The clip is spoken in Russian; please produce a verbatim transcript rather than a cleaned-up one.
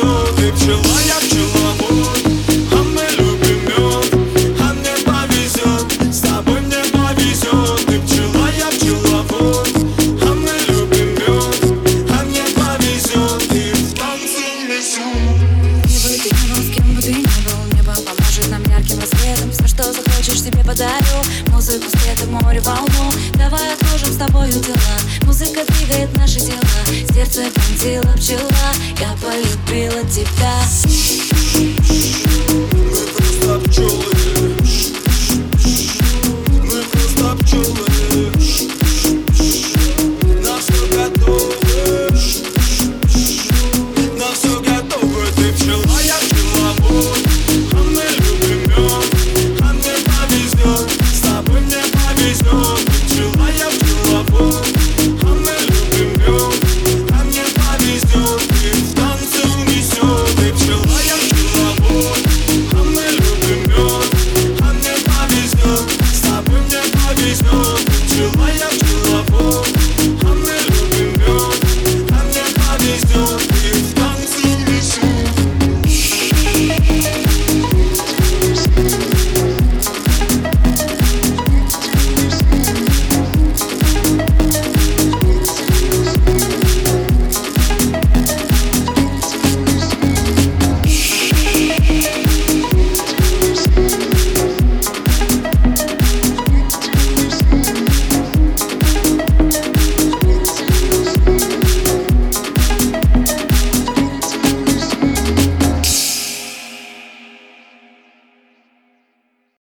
повезет. Ты пчела, я пчеловод, а мы любим мед. А мне повезет, с тобой мне повезет. Ты пчела, я пчеловод, а мы любим мед. А мне повезет, и в танце несем. Где бы ты ни был, с кем бы ты ни был, небо поможет нам ярким рассветом. Все, что захочешь, тебе подарю. Музыку, свет и море, волну. Давай отложим с тобою дела. Музыка двигает наши тела. Сердце пронзила пчела, я полюбила тебя.